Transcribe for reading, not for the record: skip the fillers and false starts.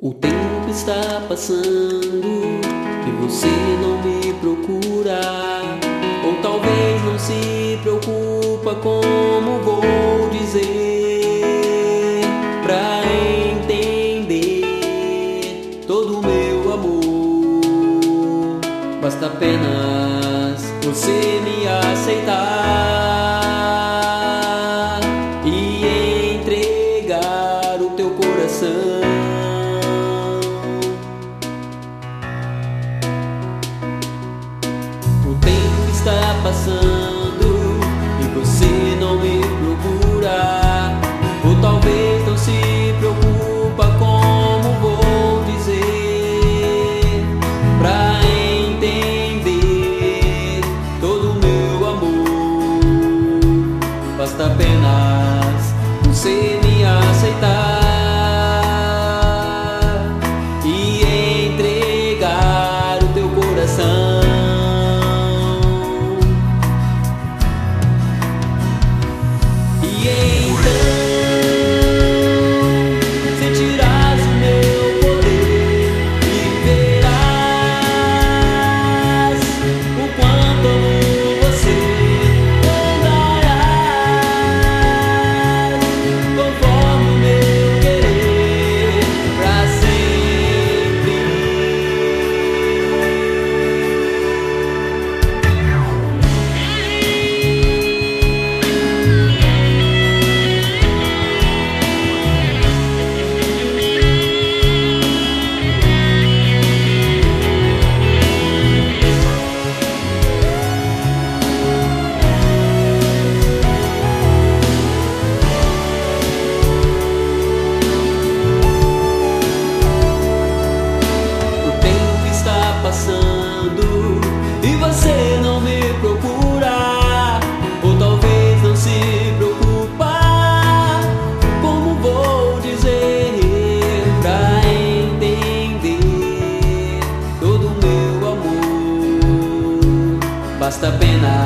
O tempo está passando e você não me procura, ou talvez não se preocupa como vou dizer pra entender todo o meu amor. Basta apenas você me aceitar e entregar o teu coração. O tempo está passando e você não me procura, ou talvez não se preocupa como vou dizer pra entender todo o meu amor. Basta apenas você me aceitar e entregar o teu coração. E então sentirás o meu poder e verás o quanto amo você. Andarás conforme o meu querer pra sempre. Passando e você não me procura, ou talvez não se preocupa como vou dizer pra entender todo o meu amor. Basta apenas